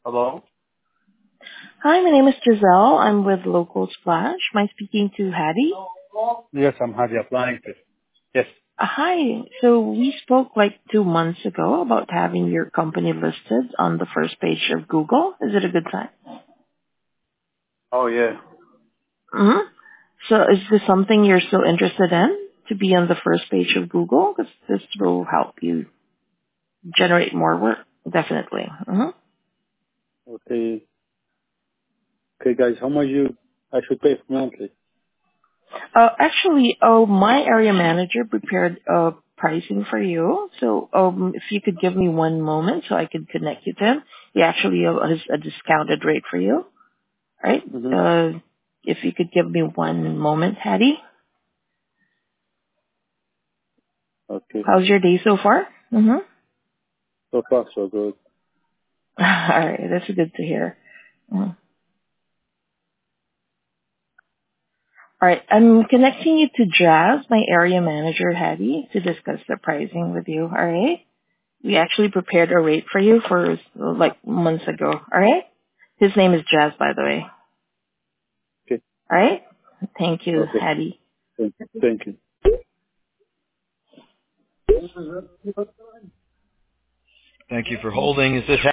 Hello? Hi, my name is Giselle. I'm with Local Splash. Am I speaking to Hattie? Yes, I'm Hadi applying this. Yes. Hi. So we spoke like 2 months ago about having your company listed on the first page of Google. Is it a good time? Oh, yeah. Mm-hmm. So is this something you're still interested in, to be on the first page of Google? Because this will help you generate more work, definitely. Mm-hmm. Okay. Okay, guys, how much I should pay for monthly? Actually, my area manager prepared pricing for you. So, if you could give me one moment so I could connect you to him. He actually has a discounted rate for you, right? Mm-hmm. If you could give me one moment, Hattie. Okay. How's your day so far? Mm-hmm. So far, so good. All right, that's good to hear. Mhm. All right, I'm connecting you to Jazz, my area manager, Hattie, to discuss the pricing with you. All right. We actually prepared a rate for you for like months ago. All right. His name is Jazz, by the way. Okay. All right. Thank you, Okay. Hattie. Thank you. Thank you for holding. Is this